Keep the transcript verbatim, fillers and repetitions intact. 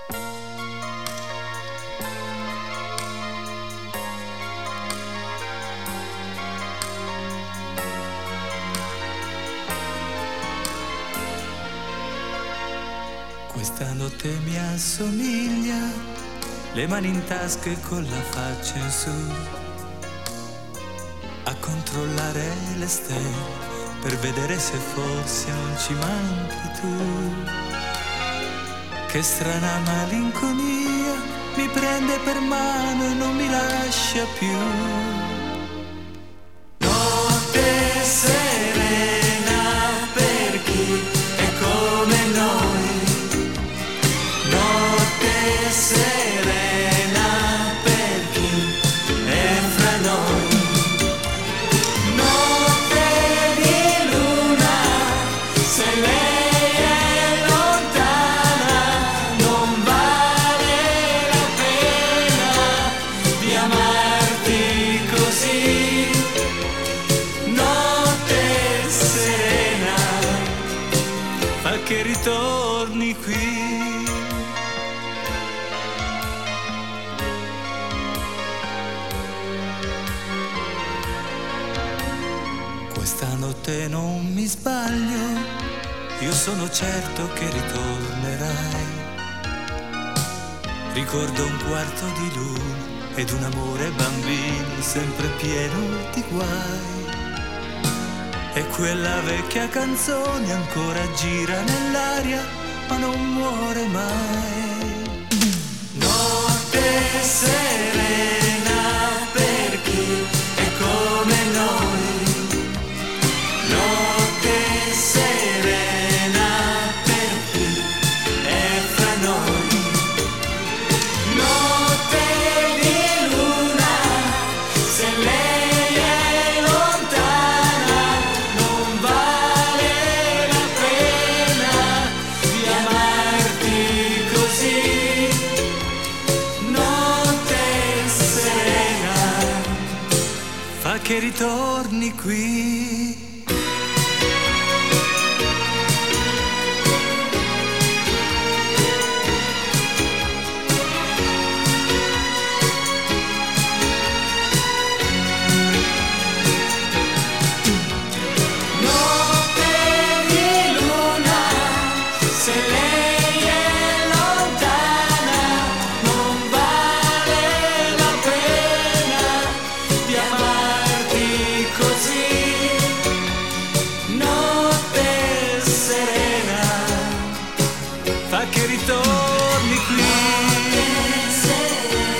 Questa notte mi assomiglia, le mani in tasca e con la faccia in su, a controllare le stelle per vedere se forse non ci manchi tu. Che strana malinconia mi prende per mano e non mi lascia più. Notte serena per chi è come noi. Notte serena per chi è fra noi. Notte di luna, se lei è lontana, non vale la pena di amarti così. Notte serena, fa che ritorni qui. Stanotte non mi sbaglio, io sono certo che ritornerai. Ricordo un quarto di luna ed un amore bambino sempre pieno di guai. E quella vecchia canzone ancora gira nell'aria, ma non muore mai. Notte serena per chi è come noi. Notte serena per chi è fra noi. Notte di luna, se lei è lontana, non vale la pena di amarti così. Notte serena, fa che ritorni qui. Fa che ritorni qui.